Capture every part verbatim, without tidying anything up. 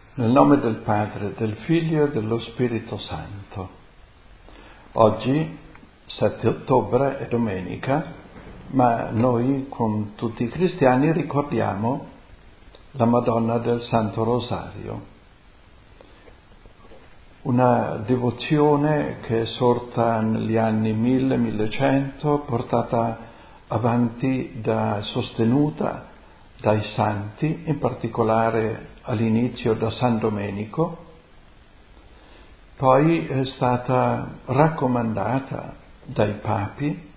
Nel nome del Padre, del Figlio e dello Spirito Santo. Oggi, sette ottobre, è domenica, ma noi, con tutti i cristiani, ricordiamo la Madonna del Santo Rosario. Una devozione che è sorta negli anni mille millecento, portata avanti da, sostenuta dai santi, in particolare all'inizio da San Domenico, poi è stata raccomandata dai papi,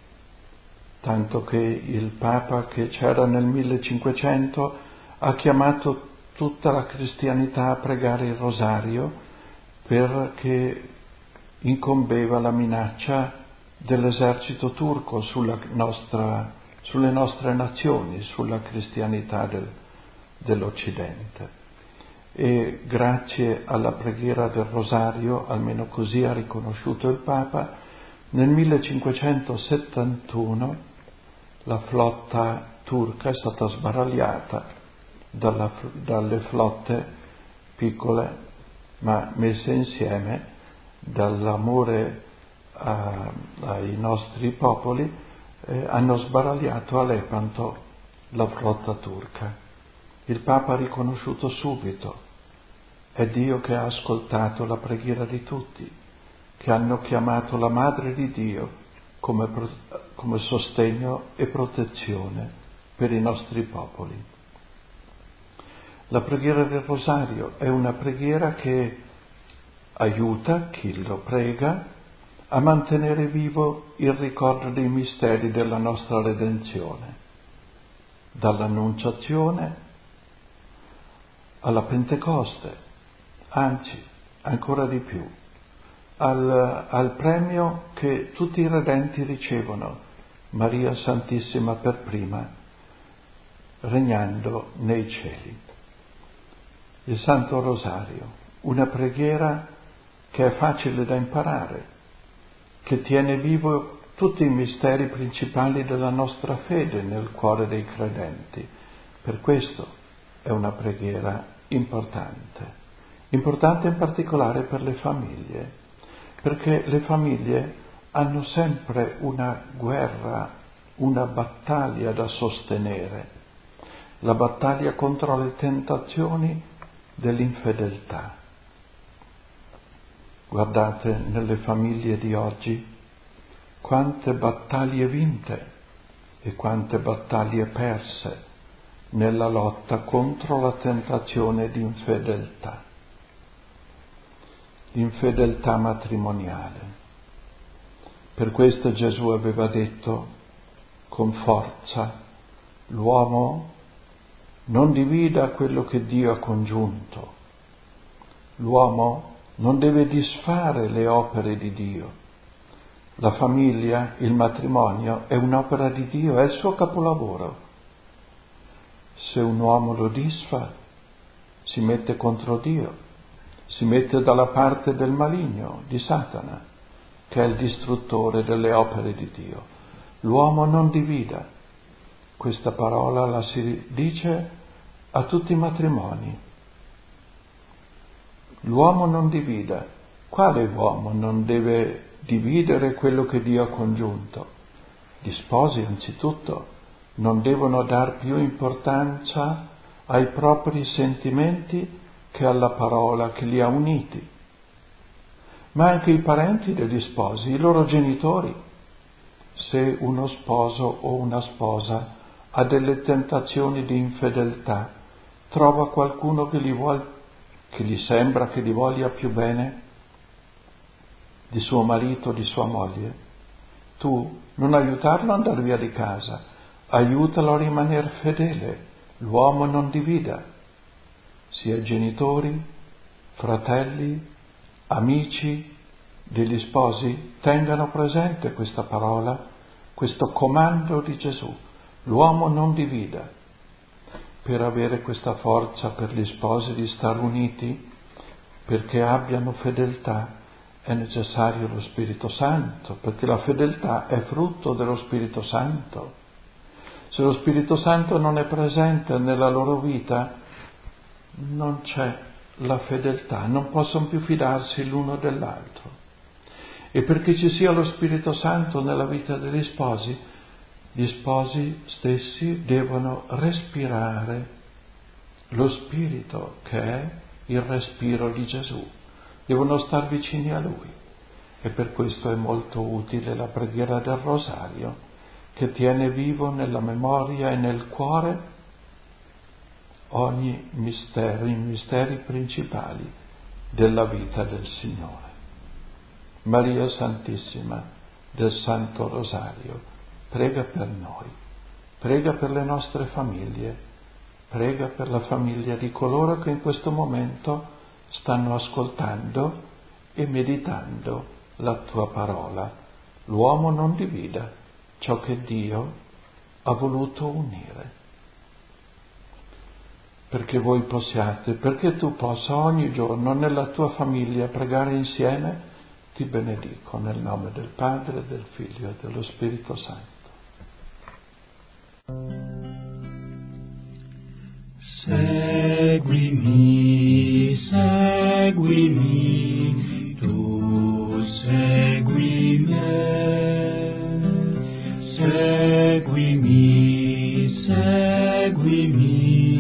tanto che il Papa che c'era nel millecinquecento ha chiamato tutta la cristianità a pregare il rosario perché incombeva la minaccia dell'esercito turco sulla nostra, sulle nostre nazioni, sulla cristianità del, dell'Occidente. E grazie alla preghiera del rosario, almeno così ha riconosciuto il Papa, nel millecinquecentosettantuno la flotta turca è stata sbaragliata dalla, dalle flotte piccole ma messe insieme dall'amore a, ai nostri popoli, eh, hanno sbaragliato a Lepanto la flotta turca. Il Papa ha riconosciuto subito, è Dio che ha ascoltato la preghiera di tutti, che hanno chiamato la Madre di Dio come, come sostegno e protezione per i nostri popoli. La preghiera del rosario è una preghiera che aiuta chi lo prega a mantenere vivo il ricordo dei misteri della nostra redenzione, dall'Annunciazione alla Pentecoste, anzi ancora di più, al, al premio che tutti i redenti ricevono, Maria Santissima per prima, regnando nei cieli. Il Santo Rosario, una preghiera che è facile da imparare, che tiene vivo tutti i misteri principali della nostra fede nel cuore dei credenti. Per questo è una preghiera importante, importante in particolare per le famiglie, perché le famiglie hanno sempre una guerra, una battaglia da sostenere, la battaglia contro le tentazioni dell'infedeltà. Guardate nelle famiglie di oggi quante battaglie vinte e quante battaglie perse nella lotta contro la tentazione di infedeltà, l'infedeltà matrimoniale. Per questo Gesù aveva detto con forza: l'uomo non divida quello che Dio ha congiunto. L'uomo non deve disfare le opere di Dio. La famiglia, il matrimonio, è un'opera di Dio, è il suo capolavoro. Se un uomo lo disfa, si mette contro Dio, si mette dalla parte del maligno, di Satana, che è il distruttore delle opere di Dio. L'uomo non divida. Questa parola la si dice a tutti i matrimoni. L'uomo non divida. Quale uomo non deve dividere quello che Dio ha congiunto? Gli sposi, anzitutto, non devono dar più importanza ai propri sentimenti che alla parola che li ha uniti. Ma anche i parenti degli sposi, i loro genitori. Se uno sposo o una sposa ha delle tentazioni di infedeltà, trova qualcuno che gli vuol, che gli sembra che gli voglia più bene di suo marito, di sua moglie. Tu non aiutarlo ad andare via di casa, aiutalo a rimanere fedele. L'uomo non divida, sia genitori, fratelli, amici degli sposi, tengano presente questa parola, questo comando di Gesù. L'uomo non divida. Per avere questa forza per gli sposi di stare uniti, perché abbiano fedeltà, è necessario lo Spirito Santo, perché la fedeltà è frutto dello Spirito Santo. Se lo Spirito Santo non è presente nella loro vita, non c'è la fedeltà, non possono più fidarsi l'uno dell'altro. E perché ci sia lo Spirito Santo nella vita degli sposi, gli sposi stessi devono respirare lo Spirito che è il respiro di Gesù, devono star vicini a Lui. E per questo è molto utile la preghiera del Rosario, che tiene vivo nella memoria e nel cuore ogni mistero, i misteri principali della vita del Signore. Maria Santissima del Santo Rosario, prega per noi, prega per le nostre famiglie, prega per la famiglia di coloro che in questo momento stanno ascoltando e meditando la tua parola. L'uomo non divida ciò che Dio ha voluto unire. Perché voi possiate, perché tu possa ogni giorno nella tua famiglia pregare insieme, ti benedico nel nome del Padre, del Figlio e dello Spirito Santo. Seguimi, seguimi, tu segui me. Seguimi, seguimi,